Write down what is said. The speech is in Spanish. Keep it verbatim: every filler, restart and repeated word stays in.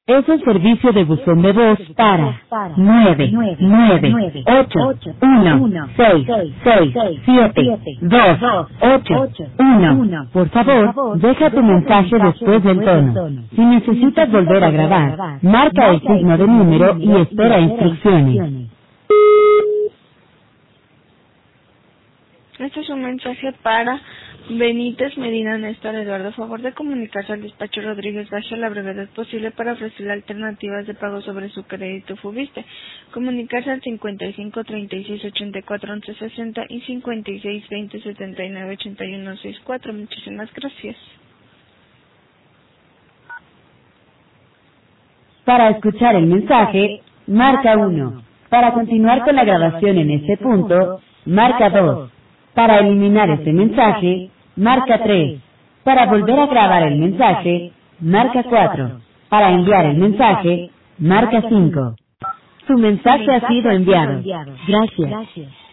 Es el servicio de buzón de voz para nueve nueve ocho uno seis seis siete dos ocho uno. Por favor, deja tu mensaje después del tono. Si necesitas volver a grabar, marca el signo de número y espera instrucciones. Este es un mensaje para Benítez Medina Néstor Eduardo. A favor de comunicarse al despacho Rodríguez Baja a la brevedad posible para ofrecerle alternativas de pago sobre su crédito Fubiste. Comunicarse al cincuenta y cinco treinta y seis ochenta y cuatro once sesenta y cincuenta y seis veinte setenta y nueve ochenta y uno sesenta y cuatro. Muchísimas gracias. Para escuchar el mensaje, marca uno. Para continuar con la grabación en este punto, marca dos. Para eliminar este mensaje, marca tres. Para volver a grabar el mensaje, marca cuatro. Para enviar el mensaje, marca cinco. Tu mensaje ha sido enviado. Gracias.